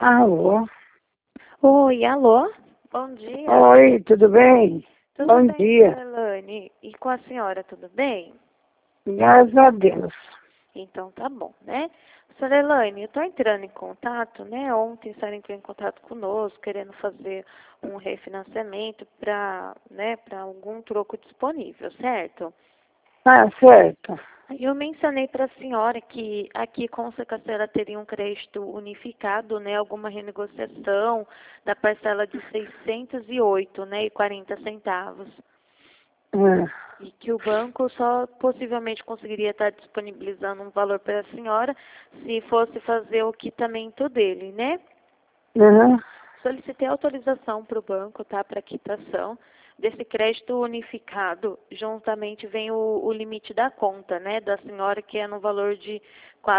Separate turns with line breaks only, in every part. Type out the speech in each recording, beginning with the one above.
Alô?
Oi, alô? Bom dia.
Oi, tudo bem?
Tudo
Bom
bem,
dia.
Elaine? E com a senhora, tudo bem?
Graças a Deus.
Então tá bom, né? Senhora Elaine, eu tô entrando em contato, né? Ontem a senhora entrou em contato conosco, querendo fazer um refinanciamento para algum troco disponível, certo?
Ah, certo.
Eu mencionei para a senhora que aqui consta que a senhora teria um crédito unificado, né? Alguma renegociação da parcela de 608, né? E 40 centavos.
Ah,
E que o banco só possivelmente conseguiria estar disponibilizando um valor para a senhora se fosse fazer o quitamento dele, né?
uhum.
Solicitei autorização para o banco, tá? Para quitação desse crédito unificado. Juntamente vem o limite da conta, né? Da senhora, que é no valor de R$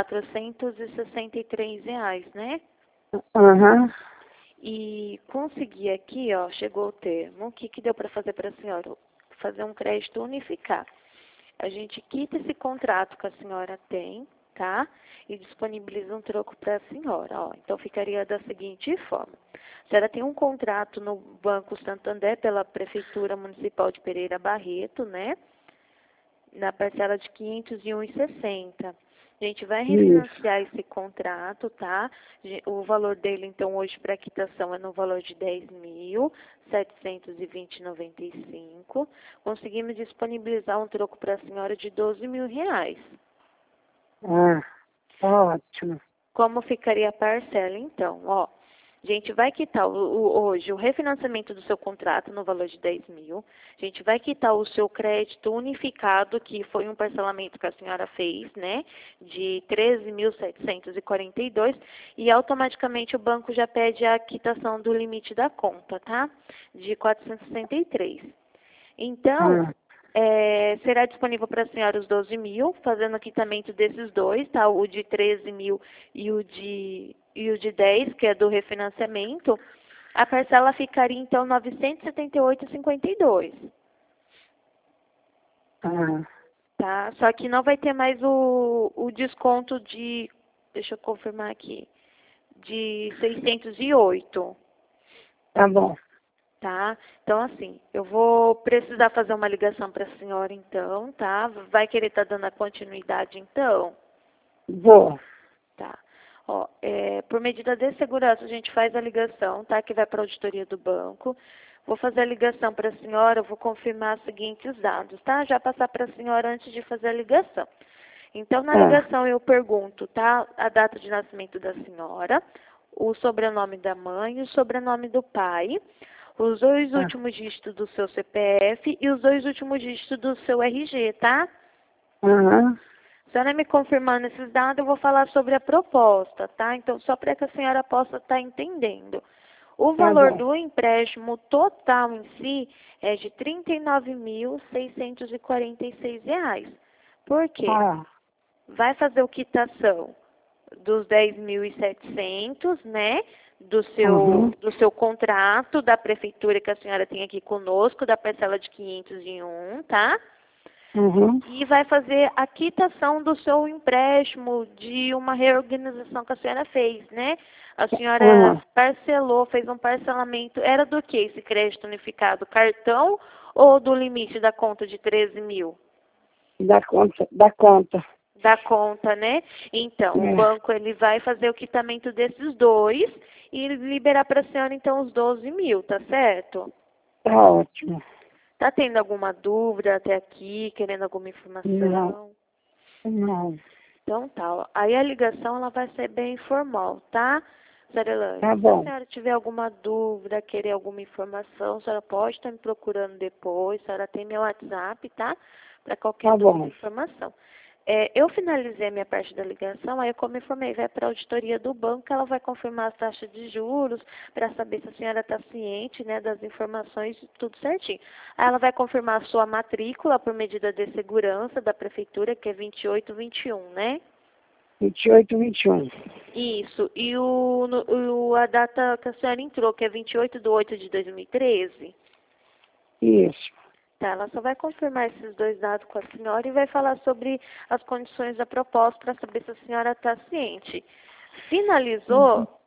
463, né?
Uhum.
E consegui aqui, ó, chegou o termo. O que que deu para fazer para a senhora? Fazer um crédito unificado. A gente quita esse contrato que a senhora tem, tá? E disponibiliza um troco para a senhora, ó. Então, ficaria da seguinte forma. A senhora tem um contrato no Banco Santander pela Prefeitura Municipal de Pereira Barreto, né? Na parcela de R$ 501,60. A gente vai
Isso.
refinanciar esse contrato, tá? O valor dele, então, hoje para quitação é no valor de R$ 10.720,95. Conseguimos disponibilizar um troco para a senhora de R$ 12.000.
Ah, ótimo.
Como ficaria a parcela, então? Ó, a gente vai quitar hoje o refinanciamento do seu contrato no valor de 10.000. A gente vai quitar o seu crédito unificado, que foi um parcelamento que a senhora fez, né? De 13.742. E automaticamente o banco já pede a quitação do limite da conta, tá? De 463. Então,
Ah,
será disponível para a senhora os 12.000, fazendo o quitamento desses dois, tá? O de 13.000 e o de 10, que é do refinanciamento. A parcela ficaria, então, R$ 978,52,
ah,
tá? Só que não vai ter mais o desconto de, deixa eu confirmar aqui, de 608.
tá bom.
Tá? Então, assim, eu vou precisar fazer uma ligação para a senhora, então, tá? Vai querer estar dando a continuidade, então?
Vou.
Tá. Ó, por medida de segurança, a gente faz a ligação, tá? Que vai para a auditoria do banco. Vou fazer a ligação para a senhora, eu vou confirmar os seguintes dados, tá? Já passar para a senhora antes de fazer a ligação. Então, na
Ah,
ligação eu pergunto, tá? A data de nascimento da senhora, o sobrenome da mãe e o sobrenome do pai, os dois
ah,
últimos dígitos do seu CPF e os dois últimos dígitos do seu RG, tá?
uhum.
A senhora me confirmando esses dados, eu vou falar sobre a proposta, tá? Então, só para que a senhora possa estar entendendo. O
Tá
valor
bom.
do empréstimo total em si é de R$ 39.646. Por quê?
Ah,
Vai fazer o quitação dos 10.700, né? Do
uhum.
seu, do seu contrato da prefeitura que a senhora tem aqui conosco, da parcela de 501, tá?
Uhum.
E vai fazer a quitação do seu empréstimo de uma reorganização que a senhora fez, né? A senhora
Uhum.
parcelou, fez um parcelamento. Era do que esse crédito unificado? Cartão ou do limite da conta de 13.000?
Dá conta, dá conta.
Da conta, né? Então, o
É,
banco ele vai fazer o quitamento desses dois e liberar para a senhora, então, os 12.000, tá certo?
tá ótimo.
Tá tendo alguma dúvida até aqui, querendo alguma
Não,
informação?
não.
Então tá, ó. Aí a ligação ela vai ser bem informal, tá, Zarelane?
Tá
Se a
bom.
senhora tiver alguma dúvida, querer alguma informação, a senhora pode estar me procurando depois, a senhora tem meu WhatsApp, tá? Para qualquer
Tá
dúvida
bom.
e informação. Eu finalizei a minha parte da ligação, aí como eu informei, vai para a auditoria do banco, ela vai confirmar as taxas de juros, para saber se a senhora está ciente, né, das informações, tudo certinho. Aí ela vai confirmar a sua matrícula por medida de segurança da prefeitura, que é 2821, né?
28, 21.
Isso. E a data que a senhora entrou, que é 28/8/2013.
Isso.
Tá, ela só vai confirmar esses dois dados com a senhora e vai falar sobre as condições da proposta para saber se a senhora está ciente.
Uhum.
Finalizou,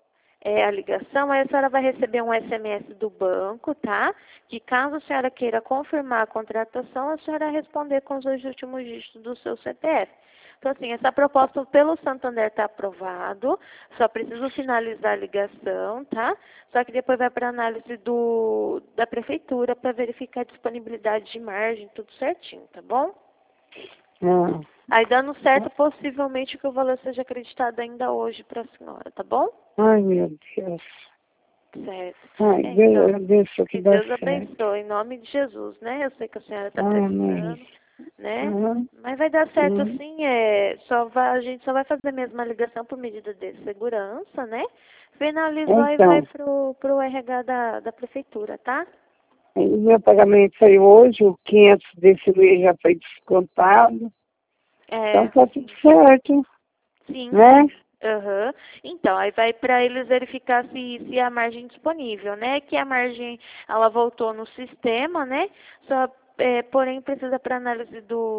a ligação, aí a senhora vai receber um SMS do banco, tá? Que caso a senhora queira confirmar a contratação, a senhora responder com os 2 últimos dígitos do seu CPF. Então, assim, essa proposta pelo Santander está aprovado, só preciso finalizar a ligação, tá? Só que depois vai para análise da prefeitura para verificar a disponibilidade de margem, tudo certinho, tá bom?
Ah,
Aí, dando certo, possivelmente que o valor seja acreditado ainda hoje para a senhora, tá bom?
ai, meu Deus.
Certo.
Ai,
É,
Deus,
então,
abençoe que
que
dá
Deus
certo.
abençoe, em nome de Jesus, né? Eu sei que a senhora está
Amém.
precisando, né?
Uhum.
Mas vai dar certo
Uhum.
sim, a gente só vai fazer mesmo a ligação por medida de segurança, né? Finalizou e vai
Então,
pro RH da prefeitura, tá?
o meu pagamento foi hoje, o 500 desse mês já foi descontado. Então
É,
tá tudo certo,
sim,
né?
sim. Aham. Então, aí vai para eles verificar se a margem disponível, né? Que a margem, ela voltou no sistema, né? Só, porém, precisa para análise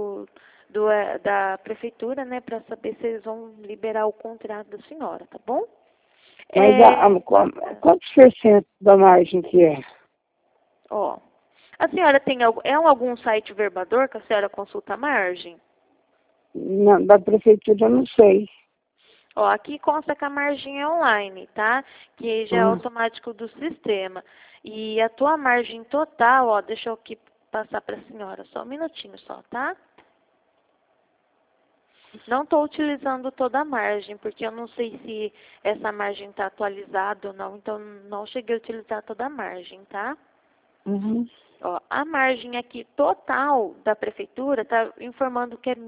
da prefeitura, né? Para saber se eles vão liberar o contrato da senhora, tá bom?
Mas quantos por cento da margem que é?
Ó, a senhora tem algum site verbador que a senhora consulta a margem?
Da prefeitura eu não sei.
Ó, aqui consta que a margem é online, tá? Que já é
Ah,
automático do sistema. E a tua margem total, ó, deixa eu aqui passar para a senhora, só um minutinho só, tá? Não estou utilizando toda a margem, porque eu não sei se essa margem está atualizada ou não, então não cheguei a utilizar toda a margem, tá?
uhum.
Ó, a margem aqui total da prefeitura está informando que é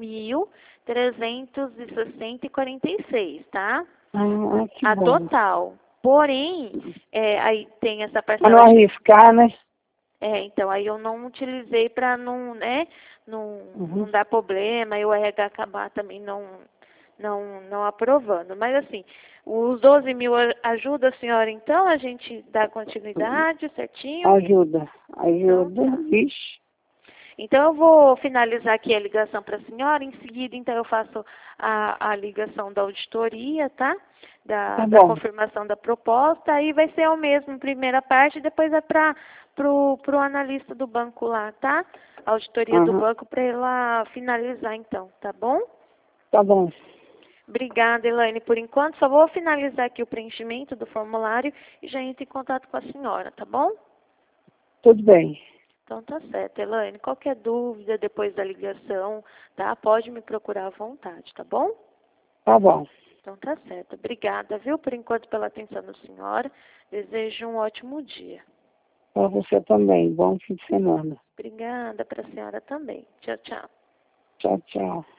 1.360,46, tá?
Que
A
bom.
total. Porém, aí tem essa
Pra não
parcela de...
arriscar, né?
Então, aí eu não utilizei para não, né, não
Uhum.
dar problema e o RH acabar também não aprovando. Mas, assim, os 12 mil ajuda a senhora, então, a gente dá continuidade certinho?
Ajuda,
Então,
ajuda.
tá.
Vixe,
Então, eu vou finalizar aqui a ligação para a senhora. Em seguida, então, eu faço a ligação da auditoria, tá?
tá
Da
bom.
confirmação da proposta. Aí vai ser o mesmo, primeira parte, depois é para pro analista do banco lá, tá? A auditoria do
Uhum.
banco para ela finalizar, então, tá bom?
Tá bom.
Obrigada, Elaine. Por enquanto, só vou finalizar aqui o preenchimento do formulário e já entro em contato com a senhora, tá bom?
Tudo bem.
Então tá certo, Elaine. Qualquer dúvida depois da ligação, tá? Pode me procurar à vontade, tá bom?
Tá bom.
Então tá certo. Obrigada, viu, por enquanto, pela atenção da senhora. Desejo um ótimo dia.
Pra você também. Bom fim de semana.
Obrigada para a senhora também. Tchau, tchau.
Tchau, tchau.